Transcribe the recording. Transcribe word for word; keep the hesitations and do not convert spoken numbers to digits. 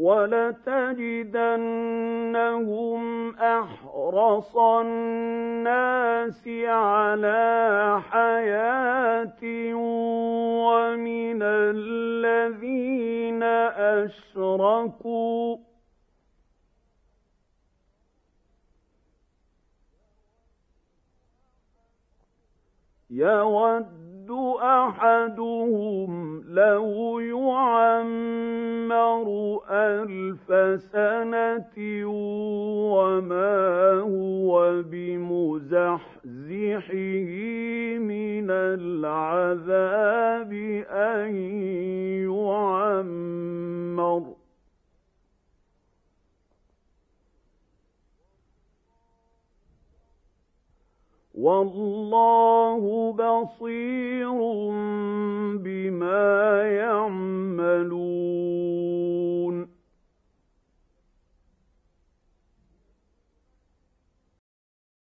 وَلَتَجِدَنَّهُمْ أَحْرَصَ النَّاسِ عَلَىٰ حَيَاةٍ وَمِنَ الَّذِينَ أَشْرَكُوا ۚ يَوَدُّ أَحَدُهُمْ لَوْ يُعَمَّرُ أَلْفَ سَنَةٍ وَمَا هُوَ بِمُزَحْزِحِهِ مِنَ الْعَذَابِ أَن يُعَمَّرَ ۗ وَاللَّهُ بَصِيرٌ بِمَا